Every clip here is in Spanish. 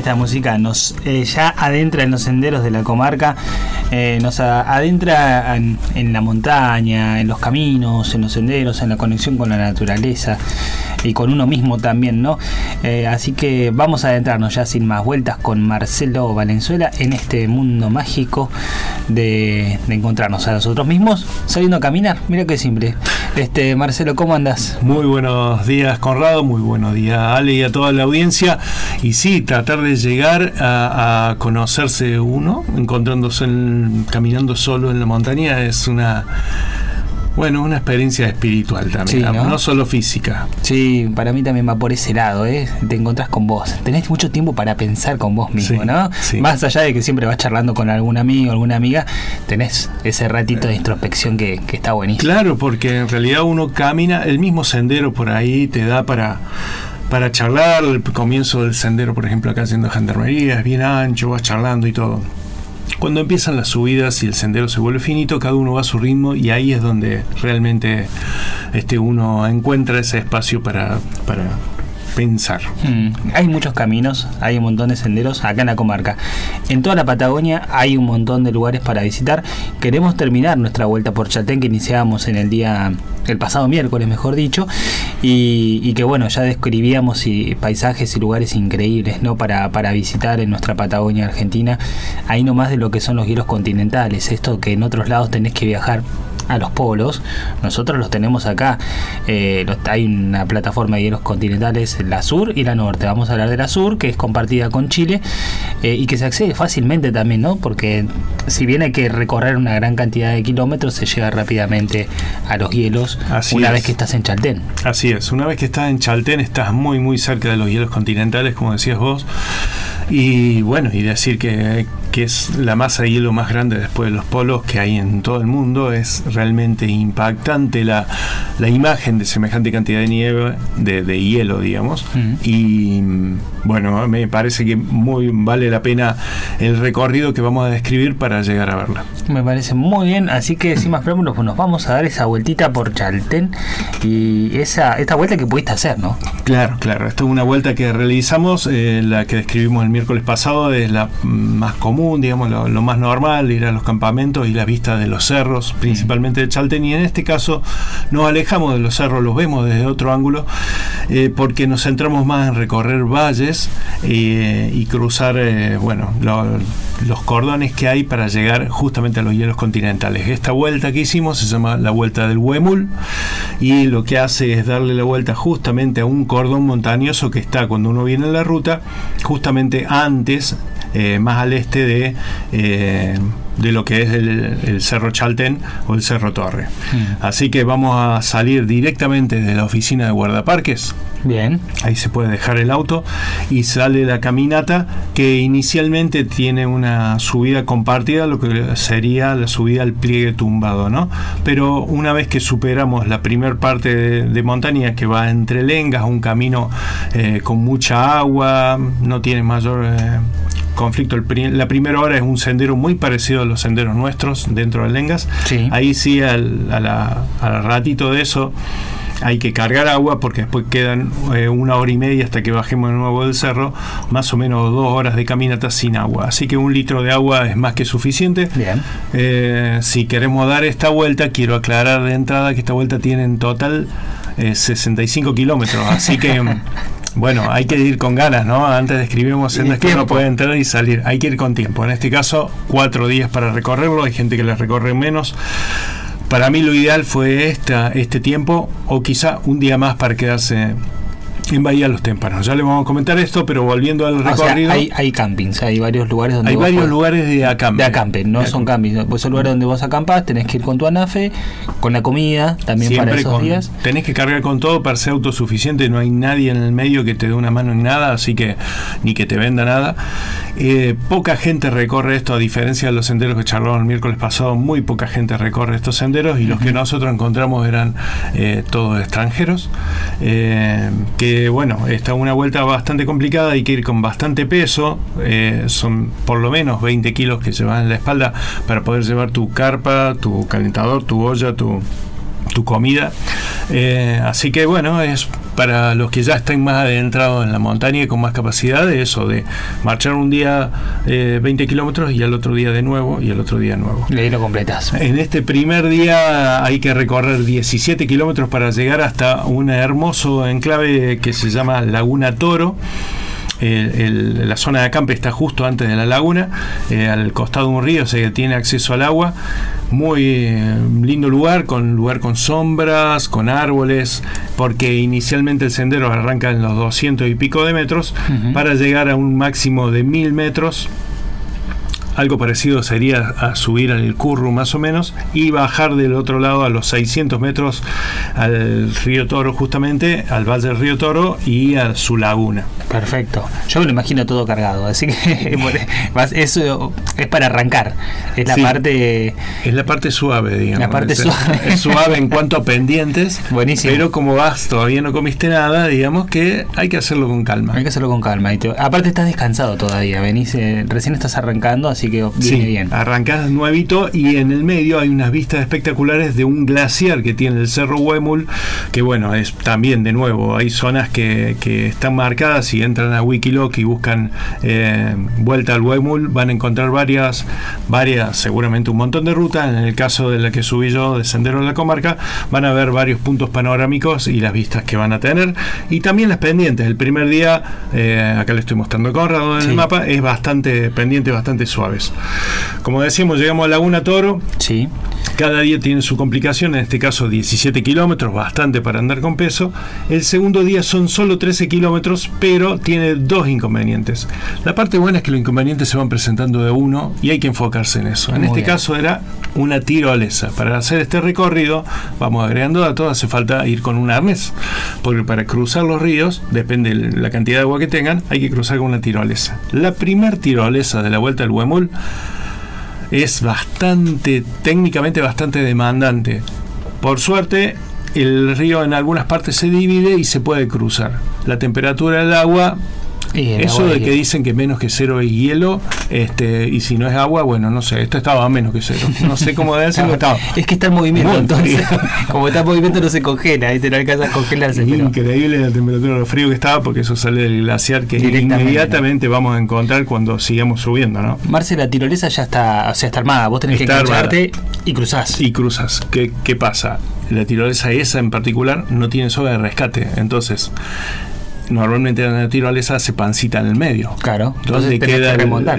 esta música nos ya adentra en los senderos de la comarca, nos adentra en la montaña, en los caminos, en los senderos, en la conexión con la naturaleza y con uno mismo también, ¿no? Así que vamos a adentrarnos ya sin más vueltas con Marcelo Valenzuela en este mundo mágico de encontrarnos a nosotros mismos saliendo a caminar. Mira qué simple. Marcelo, ¿cómo andas? Muy buenos días, Conrado, muy buenos días, Ale, y a toda la audiencia. Y sí, tratar de llegar a conocerse uno, encontrándose caminando solo en la montaña, es una experiencia espiritual también, sí, ¿no? Solo física. Sí, para mí también va por ese lado, ¿eh? Te encontrás con vos. Tenés mucho tiempo para pensar con vos mismo, sí, ¿no? Sí. Más allá de que siempre vas charlando con algún amigo, alguna amiga, tenés ese ratito de introspección que está buenísimo. Claro, porque en realidad uno camina, el mismo sendero por ahí te da para charlar. El comienzo del sendero, por ejemplo, acá haciendo Gendarmería, es bien ancho, vas charlando y todo. Cuando empiezan las subidas y el sendero se vuelve finito, cada uno va a su ritmo y ahí es donde realmente uno encuentra ese espacio para pensar. Hay muchos caminos, hay un montón de senderos acá en la comarca. En toda la Patagonia hay un montón de lugares para visitar. Queremos terminar nuestra vuelta por Chaltén, que iniciábamos el pasado miércoles, mejor dicho, y que bueno, ya describíamos paisajes y lugares increíbles, ¿no? para visitar en nuestra Patagonia Argentina. Ahí nomás de lo que son los hielos continentales, esto que en otros lados tenés que viajar a los polos, nosotros los tenemos acá. Hay una plataforma de hielos continentales, la sur y la norte. Vamos a hablar de la sur, que es compartida con Chile, y que se accede fácilmente también, ¿no? Porque si bien hay que recorrer una gran cantidad de kilómetros, se llega rápidamente a los hielos. Así una vez que estás en Chaltén. Así es, una vez que estás en Chaltén estás muy muy cerca de los hielos continentales, como decías vos. Y bueno, y decir que es la masa de hielo más grande después de los polos que hay en todo el mundo, es realmente impactante la imagen de semejante cantidad de nieve, de hielo, digamos. Y bueno, me parece que muy vale la pena el recorrido que vamos a describir para llegar a verla. Me parece muy bien, así que sin más preámbulos, pues nos vamos a dar esa vueltita por Chaltén y esta vuelta que pudiste hacer, ¿no? Claro, esta es una vuelta que realizamos, la que describimos el miércoles pasado, es la más común, digamos, lo más normal, ir a los campamentos y la vista de los cerros, principalmente de Chaltén, y en este caso nos alejamos de los cerros, los vemos desde otro ángulo, porque nos centramos más en recorrer valles y cruzar los cordones que hay para llegar justamente a los hielos continentales. Esta vuelta que hicimos se llama la vuelta del Huemul, y lo que hace es darle la vuelta justamente a un cordón montañoso que está, cuando uno viene en la ruta, justamente antes, más al este de lo que es el Cerro Chaltén o el Cerro Torre. Así que vamos a salir directamente de la oficina de guardaparques. Bien. Ahí se puede dejar el auto y sale la caminata, que inicialmente tiene una subida compartida, lo que sería la subida al pliegue tumbado, ¿no? Pero una vez que superamos la primer parte de montaña, que va entre lengas, un camino con mucha agua, no tiene mayor conflicto. La primera hora es un sendero muy parecido a los senderos nuestros dentro de Lengas. Sí. Ahí sí, al ratito de eso hay que cargar agua, porque después quedan 1 hora y media hasta que bajemos de nuevo del cerro, más o menos 2 horas de caminata sin agua, así que 1 litro de agua es más que suficiente. Bien. Si queremos dar esta vuelta, quiero aclarar de entrada que esta vuelta tiene en total 65 kilómetros, así que bueno, hay que ir con ganas, ¿no? Antes describimos sendas que uno puede entrar y salir. Hay que ir con tiempo. En este caso, 4 días para recorrerlo. Hay gente que la recorre menos. Para mí lo ideal fue este tiempo, o quizá un día más para quedarse en Bahía Los Témpanos. Ya le vamos a comentar esto, pero volviendo al recorrido. O sea, hay campings, hay varios lugares donde hay varios lugares de acampe. De acampe, no son campings. Pues son lugares donde vos acampás, tenés que ir con tu anafe, con la comida también. Siempre para esos días. Tenés que cargar con todo para ser autosuficiente, no hay nadie en el medio que te dé una mano en nada, así que ni que te venda nada. Poca gente recorre esto, a diferencia de los senderos que charlamos el miércoles pasado. Muy poca gente recorre estos senderos, y los que nosotros encontramos eran todos extranjeros, que bueno, esta es una vuelta bastante complicada, hay que ir con bastante peso, son por lo menos 20 kilos que llevas en la espalda para poder llevar tu carpa, tu calentador, tu olla, tu comida, así que bueno, es para los que ya estén más adentrados en la montaña y con más capacidad, de eso, de marchar un día 20 kilómetros y al otro día de nuevo y al otro día de nuevo. Y ahí lo completas. En este primer día hay que recorrer 17 kilómetros para llegar hasta un hermoso enclave que se llama Laguna Toro. La zona de acampe está justo antes de la laguna, al costado de un río, o sea que tiene acceso al agua. Muy lindo lugar con sombras, con árboles, porque inicialmente el sendero arranca en los 200 y pico de metros, para llegar a un máximo de 1000 metros. Algo parecido sería a subir al Curru más o menos, y bajar del otro lado a los 600 metros al río Toro, justamente al valle del río Toro y a su laguna. Perfecto. Yo me lo imagino todo cargado, así que eso es para arrancar. Es la parte... Es la parte suave, digamos. La parte suave. Es suave en cuanto a pendientes. Buenísimo. Pero como vas, todavía no comiste nada, digamos que hay que hacerlo con calma. Hay que hacerlo con calma. Aparte estás descansado todavía, venís, recién estás arrancando, así que viene bien. Arrancás nuevito, y en el medio hay unas vistas espectaculares de un glaciar que tiene el Cerro Huemul, que bueno, es también, de nuevo, hay zonas que están marcadas. Si entran a Wikiloc y buscan vuelta al Huemul, van a encontrar varias, seguramente un montón de rutas. En el caso de la que subí yo, de Sendero de la Comarca, van a ver varios puntos panorámicos y las vistas que van a tener, y también las pendientes. El primer día, acá le estoy mostrando a Conrado en el mapa, es bastante pendientes, bastante suaves. Como decíamos, llegamos a Laguna Toro. Sí. Cada día tiene su complicación, en este caso 17 kilómetros, bastante para andar con peso. El segundo día son solo 13 kilómetros, pero tiene dos inconvenientes. La parte buena es que los inconvenientes se van presentando de uno y hay que enfocarse en eso. En este caso era una tirolesa. Para hacer este recorrido, vamos agregando datos, hace falta ir con un arnés, porque para cruzar los ríos, depende de la cantidad de agua que tengan, hay que cruzar con una tirolesa. La primer tirolesa de la vuelta al Huemul es técnicamente bastante demandante. Por suerte, el río en algunas partes se divide y se puede cruzar. La temperatura del agua, eso de que dicen que menos que cero es hielo, y si no es agua, bueno, no sé, esto estaba a menos que cero. No sé cómo debe ser. Es que está en movimiento, entonces, como está en movimiento no se congela, y te no alcanza a congelarse. Increíble la temperatura, lo frío que estaba, porque eso sale del glaciar, que inmediatamente vamos a encontrar cuando sigamos subiendo, ¿no? Marce, la tirolesa ya está, o sea, está armada, vos tenés que engancharte y cruzás. ¿Qué pasa? La tirolesa esa en particular no tiene soga de rescate, entonces normalmente la tirolesa se pancita en el medio. Claro. Entonces queda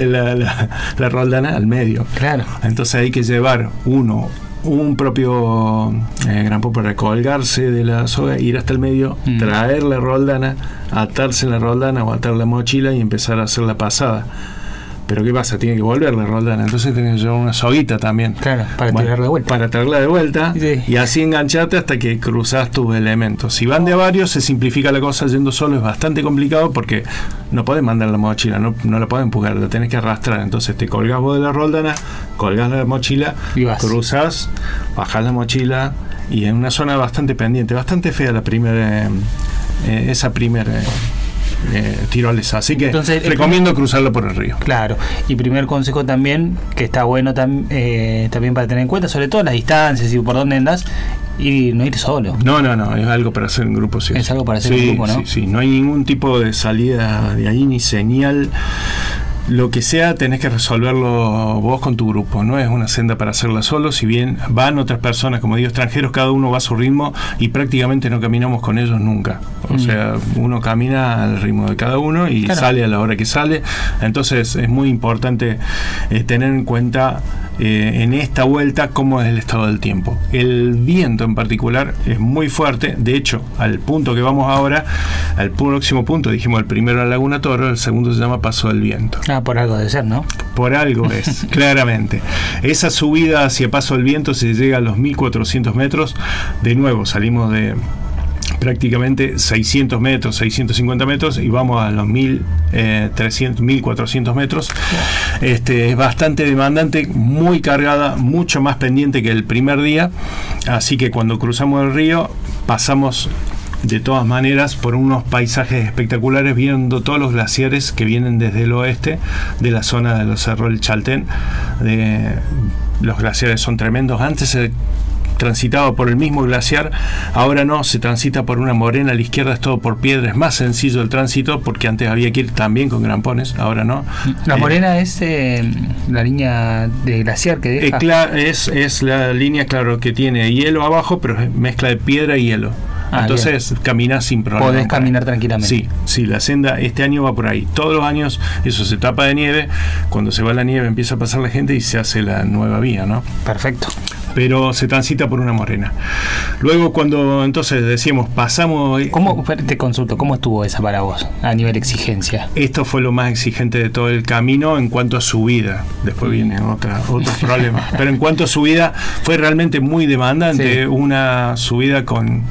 la roldana al medio. Claro. Entonces hay que llevar un propio grampo para colgarse de la soga, ir hasta el medio, traer la roldana, atarse en la roldana o atar la mochila y empezar a hacer la pasada. Pero ¿qué pasa? Tiene que volver la roldana, entonces tenés que llevar una soguita también. Claro, para tirarla de vuelta. Para traerla de vuelta, sí. Y así engancharte hasta que cruzás tus elementos. Si van de a varios, se simplifica la cosa. Yendo solo es bastante complicado, porque no podés mandar la mochila, no la podés empujar, la tenés que arrastrar. Entonces te colgás vos de la roldana, colgás la mochila, cruzás, bajás la mochila, y en una zona bastante pendiente, bastante fea esa primera tirolesa, así que entonces, recomiendo cruzarlo por el río. Claro, y primer consejo también, que está bueno también para tener en cuenta, sobre todo las distancias y por dónde andas, y no ir solo. No, es algo para hacer en grupo, sí. Es algo para hacer en grupo, ¿no? Sí, no hay ningún tipo de salida de ahí, ni señal. Lo que sea, tenés que resolverlo vos con tu grupo. No es una senda para hacerla solo. Si bien van otras personas, como digo, extranjeros, cada uno va a su ritmo y prácticamente no caminamos con ellos nunca. O sea, uno camina al ritmo de cada uno y sale a la hora que sale. Entonces es muy importante tener en cuenta en esta vuelta cómo es el estado del tiempo. El viento en particular es muy fuerte. De hecho, al punto que vamos ahora, al próximo punto, dijimos el primero la Laguna Toro, el segundo se llama Paso del Viento. Por algo de ser, ¿no? Por algo es, claramente. Esa subida hacia Paso del Viento se llega a los 1400 metros. De nuevo, salimos de prácticamente 600 metros, 650 metros y vamos a los 1300, 1400 metros. Es bastante demandante, muy cargada, mucho más pendiente que el primer día. Así que cuando cruzamos el río, pasamos de todas maneras por unos paisajes espectaculares, viendo todos los glaciares que vienen desde el oeste de la zona de los cerros del Chaltén. Los glaciares son tremendos. Antes se transitaba por el mismo glaciar, ahora no, se transita por una morena, a la izquierda es todo por piedra, es más sencillo el tránsito, porque antes había que ir también con grampones, ahora no. La morena es la línea de glaciar que deja. Es la línea, claro, que tiene hielo abajo, pero es mezcla de piedra y hielo. Entonces caminás sin problema. Podés caminar tranquilamente. Sí, la senda este año va por ahí. Todos los años eso se tapa de nieve. Cuando se va la nieve empieza a pasar la gente y se hace la nueva vía, ¿no? Perfecto. Pero se transita por una morena. Luego cuando entonces decimos pasamos... Te consulto, ¿cómo estuvo esa para vos a nivel exigencia? Esto fue lo más exigente de todo el camino en cuanto a subida. Después vienen otros problemas. Pero en cuanto a subida fue realmente muy demandante. Sí. Una subida con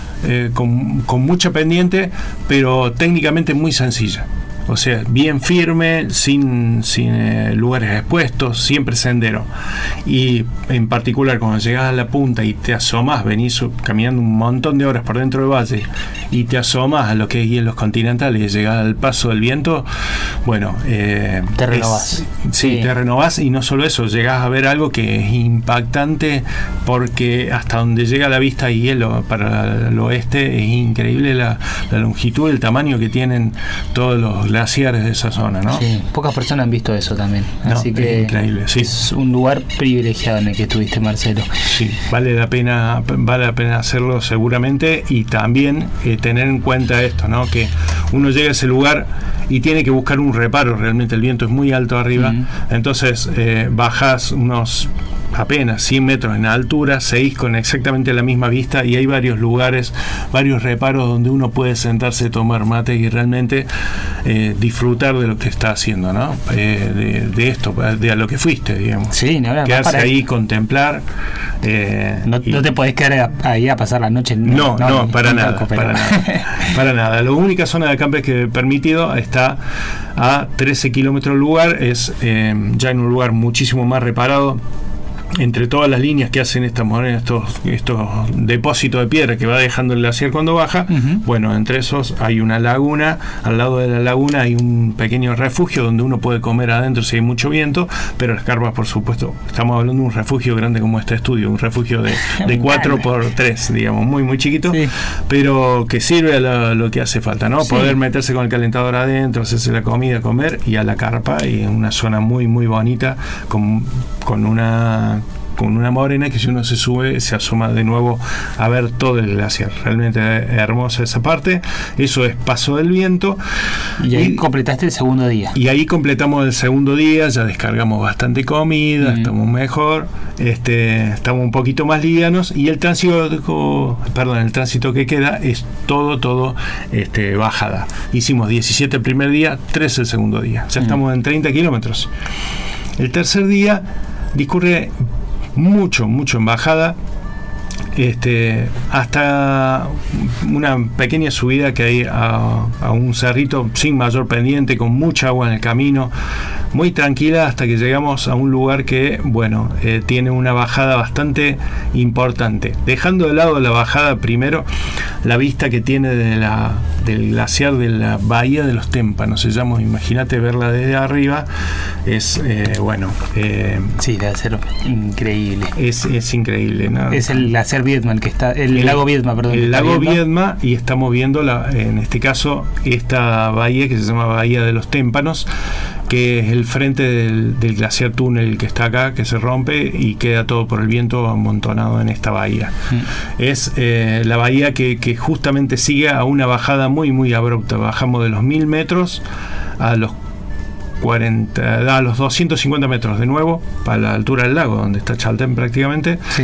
mucha pendiente, pero técnicamente muy sencilla. O sea, bien firme, sin lugares expuestos, siempre sendero. Y en particular cuando llegas a la punta y te asomas, venís caminando un montón de horas por dentro del valle y te asomas a lo que es en los continentales y llegas al paso del viento, bueno, te renovás. Sí, te renovás, y no solo eso, llegás a ver algo que es impactante, porque hasta donde llega la vista y hielo para el oeste, es increíble la longitud, el tamaño que tienen todos los glaciares de esa zona, ¿no? Sí, pocas personas han visto eso también. Así que es increíble, sí. Es un lugar privilegiado en el que estuviste, Marcelo. Sí, vale la pena hacerlo seguramente, y también tener en cuenta esto, ¿no? Que uno llega a ese lugar y tiene que buscar un reparo. Realmente el viento es muy alto arriba, entonces bajás unos apenas 100 metros en altura, seguís con exactamente la misma vista, y hay varios lugares, varios reparos donde uno puede sentarse, tomar mate y realmente disfrutar de lo que está haciendo, ¿no? De esto, de a lo que fuiste, digamos. Sí, no, quedarse ahí, contemplar. No te podés quedar ahí a pasar la noche. No, para nada, para nada. La única zona de acampe permitido está a 13 kilómetros del lugar, es ya en un lugar muchísimo más reparado. Entre todas las líneas que hacen estas morenas, estos depósitos de piedra que va dejando el glaciar cuando baja, bueno, entre esos hay una laguna. Al lado de la laguna hay un pequeño refugio donde uno puede comer adentro si hay mucho viento, pero las carpas, por supuesto, estamos hablando de un refugio grande como este estudio, un refugio de 4x3, digamos, muy muy chiquito, sí, pero que sirve a lo que hace falta, ¿no? Sí. Poder meterse con el calentador adentro, hacerse la comida, comer, y a la carpa, y en una zona muy muy bonita, con una morena que si uno se sube se asoma de nuevo a ver todo el glaciar. Realmente hermosa esa parte. Eso es Paso del Viento. Y ahí completaste el segundo día. Y ahí completamos el segundo día, ya descargamos bastante comida, estamos mejor, estamos un poquito más livianos, y el tránsito que queda es todo bajada. Hicimos 17 el primer día, 13 el segundo día. Ya estamos en 30 kilómetros. El tercer día discurre mucho en bajada, hasta una pequeña subida que hay a un cerrito sin mayor pendiente, con mucha agua en el camino, muy tranquila, hasta que llegamos a un lugar que, bueno, tiene una bajada bastante importante. Dejando de lado la bajada, primero la vista que tiene del glaciar de la Bahía de los Témpanos, se llama, imagínate verla desde arriba, es sí, debe ser increíble. Es increíble, ¿no? Es el glaciar Viedma, el que está, el lago Viedma, perdón. El lago Viedma, y estamos viendo en este caso esta bahía que se llama Bahía de los Témpanos, que es el frente del glaciar túnel que está acá, que se rompe y queda todo por el viento amontonado en esta bahía. Es la bahía que justamente sigue a una bajada muy muy abrupta. Bajamos de los 1000 metros a los 250 metros de nuevo, para la altura del lago, donde está Chaltén prácticamente. Sí.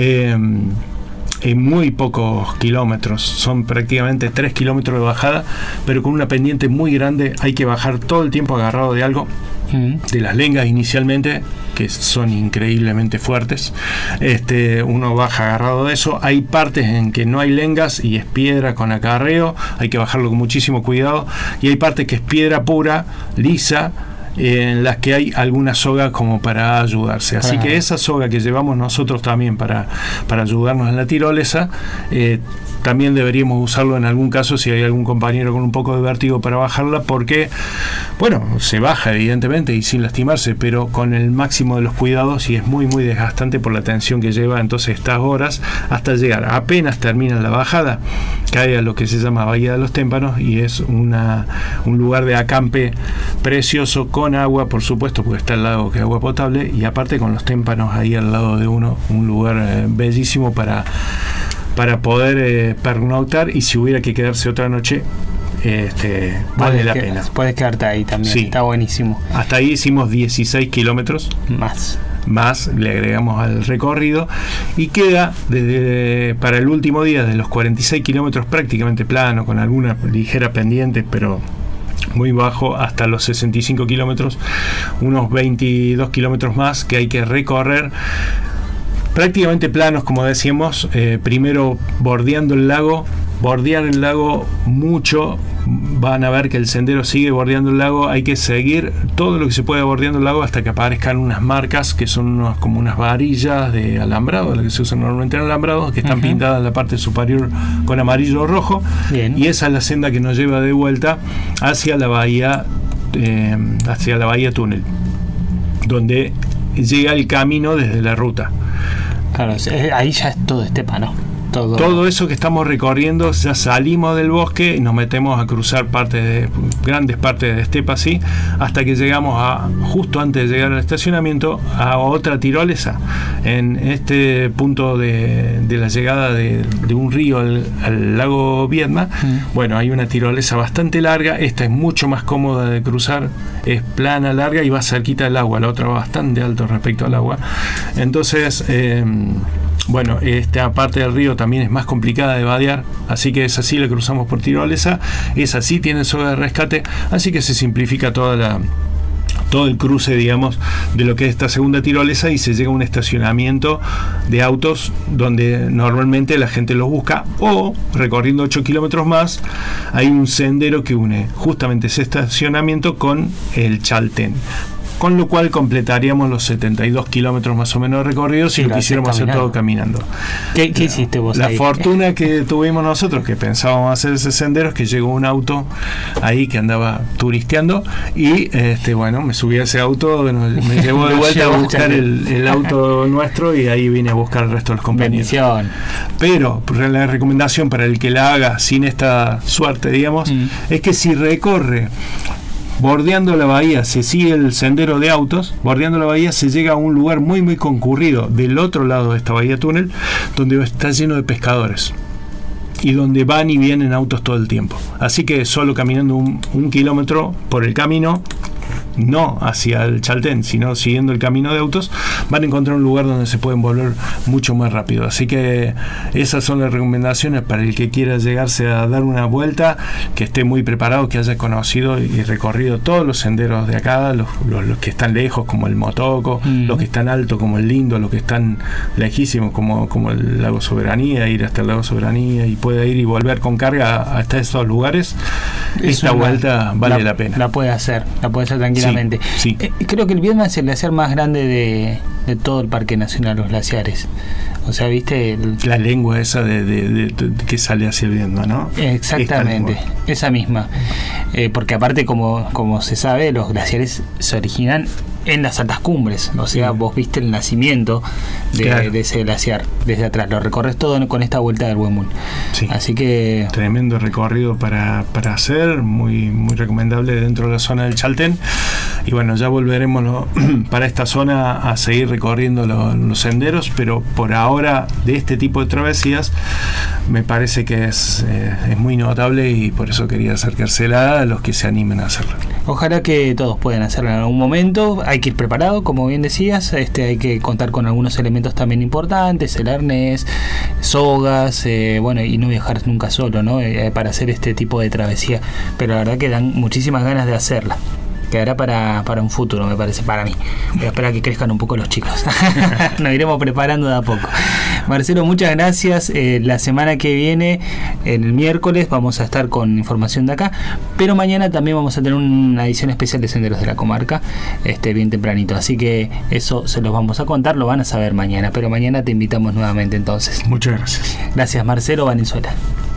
En muy pocos kilómetros, son prácticamente 3 kilómetros de bajada, pero con una pendiente muy grande. Hay que bajar todo el tiempo agarrado de algo, de las lengas inicialmente, que son increíblemente fuertes. Uno baja agarrado de eso. Hay partes en que no hay lengas y es piedra con acarreo, hay que bajarlo con muchísimo cuidado, y hay partes que es piedra pura, lisa, en las que hay alguna soga como para ayudarse. Así que esa soga que llevamos nosotros también para ayudarnos en la tirolesa, también deberíamos usarlo en algún caso si hay algún compañero con un poco de vértigo para bajarla, porque, bueno, se baja evidentemente y sin lastimarse, pero con el máximo de los cuidados, y es muy muy desgastante por la tensión que lleva entonces estas horas hasta llegar. Apenas termina la bajada, cae a lo que se llama Bahía de los Témpanos, y es un lugar de acampe precioso, con agua, por supuesto, porque está al lado que es agua potable, y aparte con los témpanos ahí al lado de uno, un lugar bellísimo para poder pernoctar, y si hubiera que quedarse otra noche, vale la pena. Puedes quedarte ahí también, sí. Está buenísimo. Hasta ahí hicimos 16 kilómetros más le agregamos al recorrido, y queda para el último día de los 46 kilómetros prácticamente plano, con alguna ligera pendiente, pero muy bajo, hasta los 65 kilómetros, unos 22 kilómetros más que hay que recorrer, prácticamente planos, como decíamos. Primero bordear el lago mucho. Van a ver que el sendero sigue bordeando el lago. Hay que seguir todo lo que se puede bordeando el lago hasta que aparezcan unas marcas que son como unas varillas de alambrado, las que se usan normalmente en alambrados, que están pintadas en la parte superior con amarillo o rojo. Bien. Y esa es la senda que nos lleva de vuelta hacia la bahía túnel, donde llega el camino desde la ruta. Claro, ahí ya es todo estepa, ¿no? Todo eso que estamos recorriendo, ya salimos del bosque y nos metemos a cruzar grandes partes de estepa, así, hasta que llegamos justo antes de llegar al estacionamiento, a otra tirolesa. En este punto de la llegada de un río al lago Viedma, bueno, hay una tirolesa bastante larga. Esta es mucho más cómoda de cruzar, es plana, larga, y va cerquita del agua. La otra va bastante alto respecto al agua. Entonces, bueno, esta parte del río también es más complicada de vadear, así que esa sí la cruzamos por tirolesa. Esa sí tiene soga de rescate, así que se simplifica todo el cruce, digamos, de lo que es esta segunda tirolesa, y se llega a un estacionamiento de autos donde normalmente la gente los busca, o recorriendo 8 kilómetros más hay un sendero que une justamente ese estacionamiento con el Chaltén, con lo cual completaríamos los 72 kilómetros más o menos recorridos si lo quisiéramos hacer todo caminando. ¿Qué hiciste vos La ahí? fortuna que tuvimos nosotros, que pensábamos hacer ese sendero, es que llegó un auto ahí que andaba turisteando, y bueno, me subí a ese auto, me llevó de vuelta a buscar el auto nuestro, y ahí vine a buscar el resto de los compañeros. Bendición. Pero la recomendación para el que la haga sin esta suerte, digamos, es que si recorre bordeando la bahía, se sigue el sendero de autos, bordeando la bahía se llega a un lugar muy muy concurrido del otro lado de esta bahía túnel, donde está lleno de pescadores y donde van y vienen autos todo el tiempo. Así que solo caminando un kilómetro por el camino, no hacia el Chaltén, sino siguiendo el camino de autos, van a encontrar un lugar donde se pueden volver mucho más rápido. Así que esas son las recomendaciones para el que quiera llegarse a dar una vuelta, que esté muy preparado, que haya conocido y recorrido todos los senderos de acá, los que están lejos como el Motoco, los que están altos como el Lindo, los que están lejísimos como el Lago Soberanía, ir hasta el Lago Soberanía y pueda ir y volver con carga hasta estos lugares. Esta vuelta vale la pena. La puede hacer tranquilamente. Sí. Creo que el Viedma es el glaciar más grande de todo el Parque Nacional, los glaciares. O sea, ¿viste? La lengua esa de que sale hacia el Viedma, ¿no? Exactamente, esa misma. Porque aparte, como se sabe, los glaciares se originan en las altas cumbres. O sea, vos viste el nacimiento de ese glaciar desde atrás. Lo recorres todo con esta vuelta del Huemul. Sí. Así que... Tremendo recorrido para hacer, muy, muy recomendable dentro de la zona del Chaltén. Y bueno, ya volveremos para esta zona a seguir recorriendo los senderos, pero por ahora de este tipo de travesías me parece que es muy notable, y por eso quería acercársela a los que se animen a hacerlo. Ojalá que todos puedan hacerlo en algún momento. Hay que ir preparado, como bien decías, hay que contar con algunos elementos también importantes, el arnés, sogas, bueno, y no viajar nunca solo, ¿no? Para hacer este tipo de travesía. Pero la verdad que dan muchísimas ganas de hacerla. quedará para un futuro, me parece, para mí. Voy a esperar a que crezcan un poco los chicos. Nos iremos preparando de a poco. Marcelo, muchas gracias. La semana que viene, el miércoles, vamos a estar con información de acá, pero mañana también vamos a tener una edición especial de Senderos de la Comarca, bien tempranito. Así que eso se los vamos a contar, lo van a saber mañana, pero mañana te invitamos nuevamente entonces. Muchas gracias. Gracias, Marcelo Valenzuela.